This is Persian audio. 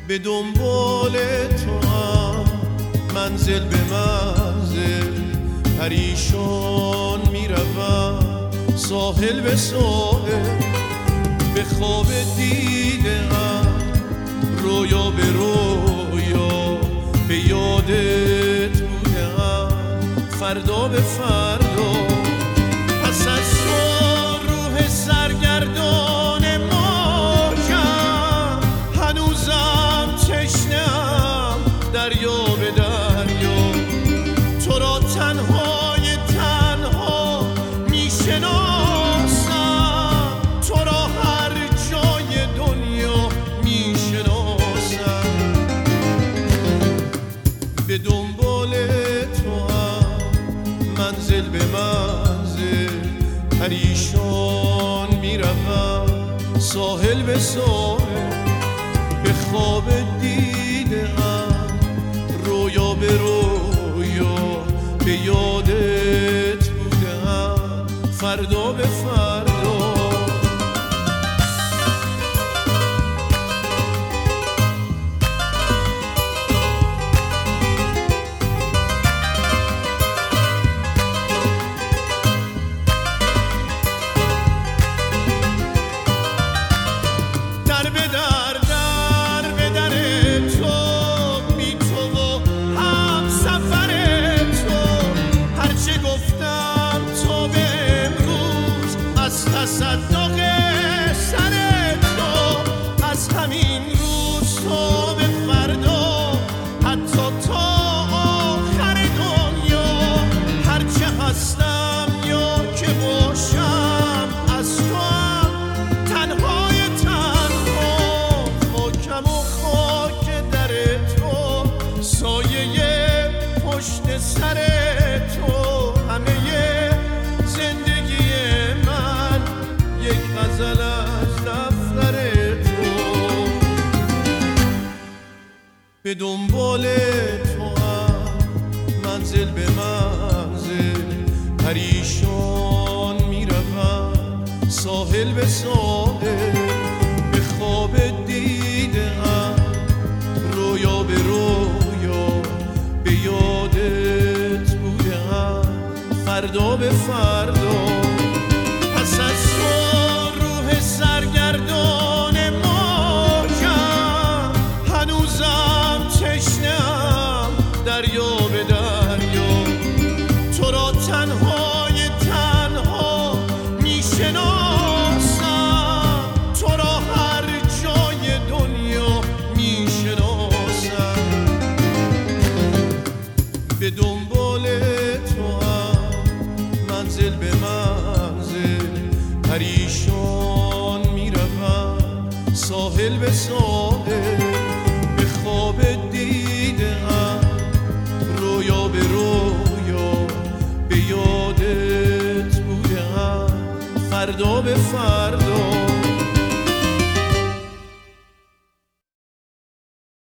به دنبال تو هم منزل به منزل پریشان میروم، ساحل به ساحل به خواب دیده‌ام، رویا به رویا به یادت بوده‌ام، فردا به فردا. پس از تو روح سرگردان موجم، هنوزم تشنه‌ام دریا به دریا. تو را تنهای تنها میشناسم، تو را هر جای دنیا میشناسم. به دنبال تو هم منزل به منزل پریشان میروم، ساحل به ساحل به خواب دیده‌ام، رویا به رویا به یادت بوده‌ام، فردا به فردا. تصدق سر تو از همین روز تا به فردا، حتی تا آخر دنیا، هرچه هستم یا که باشم از تو هم تنهای تنها. خاکم و خاک در تو، سایه پشت سر تو، همه غزل از دفتر تو. به دنبال تو هم منزل به منزل پریشان میروم، ساحل به ساحل به خواب دیده‌ام، رویا به رویا به یادت بوده‌ام، فردا به فردا. پس از سرگردان موجم، هنوزم تشنه‌ام دریا به دریا. تو را تنهای تنها میشناسم، تو را هر جای دنیا میشناسم. به دنبال تو هم منزل به منزل پریشان میروم، ساحل به ساحل به خواب دیده‌ام، رویا به رویا به یادت بوده‌ام، فردا به فردا.